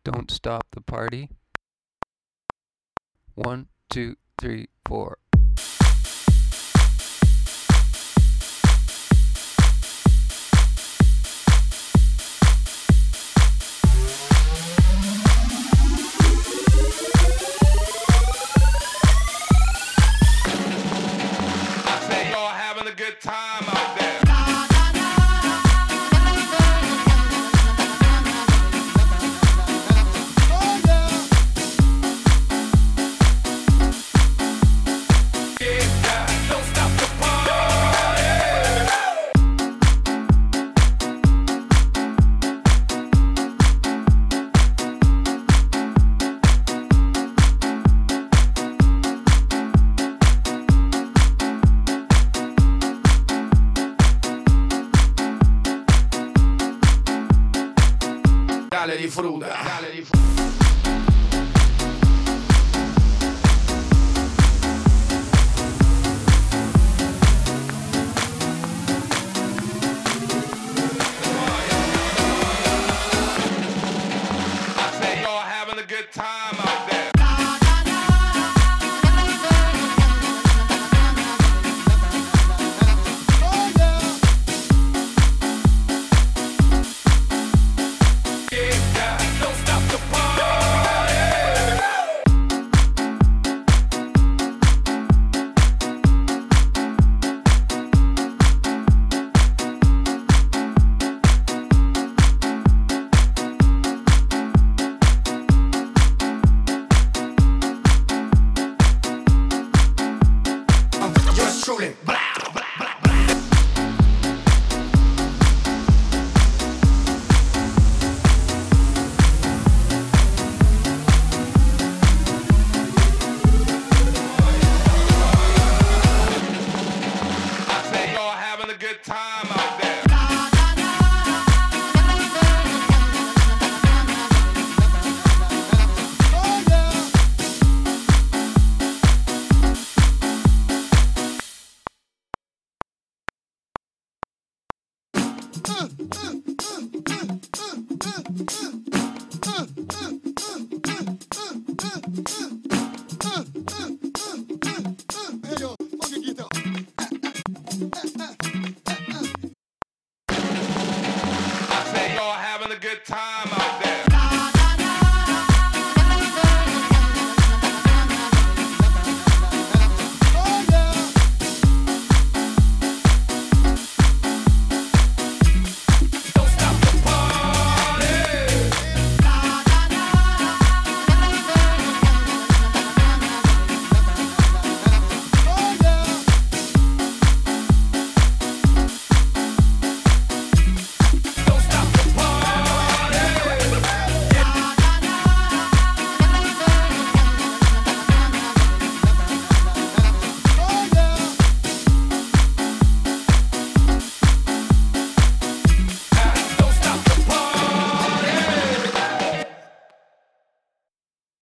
Don't stop the party. 1, 2, 3, 4. I say y'all having a good time out there. Dale disfruta, dale disfruta. I say y'all having a good time out there. Don't stop the party. Yours truly. Blah, blah, blah, blah. I say y'all having a good time out there.